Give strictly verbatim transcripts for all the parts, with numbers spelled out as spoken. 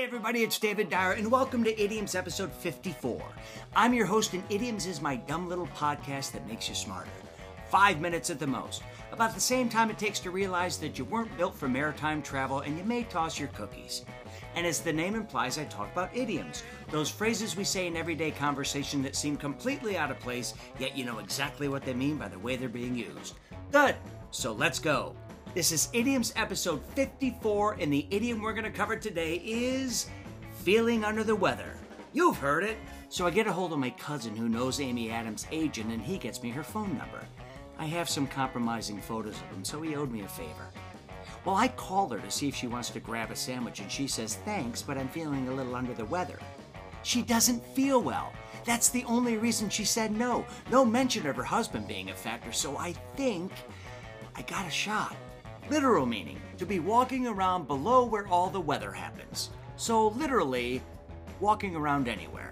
everybody, it's David Dyer, and welcome to Idioms episode fifty-four. I'm your host, and Idioms is my dumb little podcast that makes you smarter. Five minutes at the most. About the same time it takes to realize that you weren't built for maritime travel and you may toss your cookies. And as the name implies, I talk about idioms. Those phrases we say in everyday conversation that seem completely out of place, yet you know exactly what they mean by the way they're being used. Good, so let's go. This is Idioms episode fifty-four, and the idiom we're going to cover today is feeling under the weather. You've heard it. So I get a hold of my cousin who knows Amy Adams' agent, and he gets me her phone number. I have some compromising photos of him, so he owed me a favor. Well, I called her to see if she wants to grab a sandwich, and she says, thanks, but I'm feeling a little under the weather. She doesn't feel well. That's the only reason she said no. No mention of her husband being a factor, so I think I got a shot. Literal meaning, to be walking around below where all the weather happens. So literally, walking around anywhere.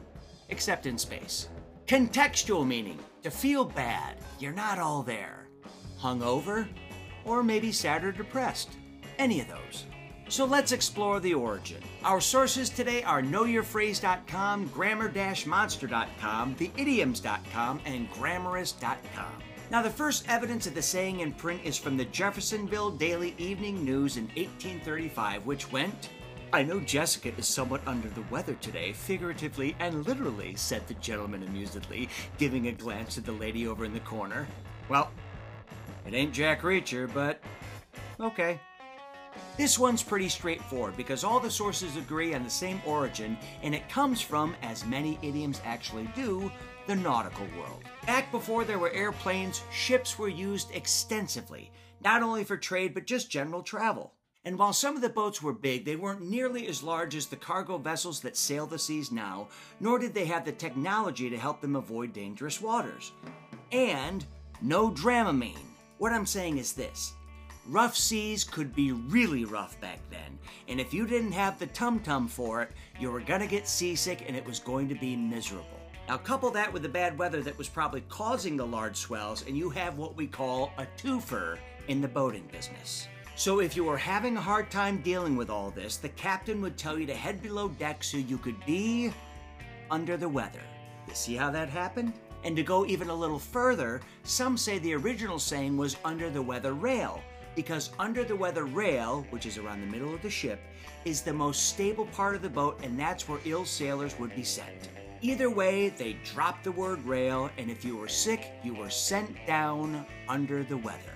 Except in space. Contextual meaning, to feel bad, you're not all there. Hungover, or maybe sad or depressed. Any of those. So let's explore the origin. Our sources today are know your phrase dot com, grammar dash monster dot com, the idioms dot com, and grammarist dot com. Now, the first evidence of the saying in print is from the Jeffersonville Daily Evening News in eighteen thirty-five, which went, I know Jessica is somewhat under the weather today, figuratively and literally, said the gentleman amusedly, giving a glance at the lady over in the corner. Well, it ain't Jack Reacher, but okay. This one's pretty straightforward because all the sources agree on the same origin, and it comes from, as many idioms actually do, the nautical world. Back before there were airplanes, ships were used extensively, not only for trade but just general travel. And while some of the boats were big, they weren't nearly as large as the cargo vessels that sail the seas now, nor did they have the technology to help them avoid dangerous waters. And no Dramamine. What I'm saying is this. Rough seas could be really rough back then, and if you didn't have the tum-tum for it, you were gonna get seasick and it was going to be miserable. Now couple that with the bad weather that was probably causing the large swells, and you have what we call a twofer in the boating business. So if you were having a hard time dealing with all this, the captain would tell you to head below deck so you could be under the weather. You see how that happened? And to go even a little further, some say the original saying was under the weather rail, because under the weather rail, which is around the middle of the ship, is the most stable part of the boat, and that's where ill sailors would be sent. Either way, they dropped the word rail, and if you were sick, you were sent down under the weather.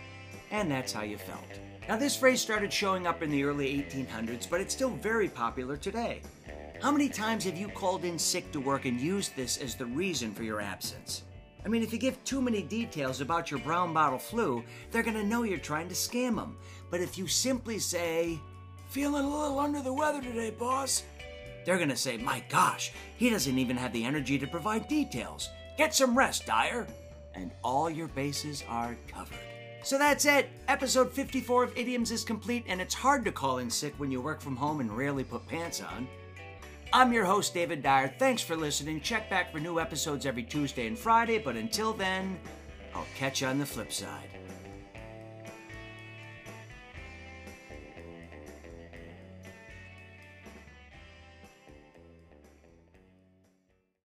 And that's how you felt. Now, this phrase started showing up in the early eighteen hundreds, but it's still very popular today. How many times have you called in sick to work and used this as the reason for your absence? I mean, if you give too many details about your brown bottle flu, they're going to know you're trying to scam them. But if you simply say, feeling a little under the weather today, boss, they're going to say, my gosh, he doesn't even have the energy to provide details. Get some rest, Dyer. And all your bases are covered. So that's it. Episode fifty-four of Idioms is complete, and it's hard to call in sick when you work from home and rarely put pants on. I'm your host, David Dyer. Thanks for listening. Check back for new episodes every Tuesday and Friday, but until then, I'll catch you on the flip side.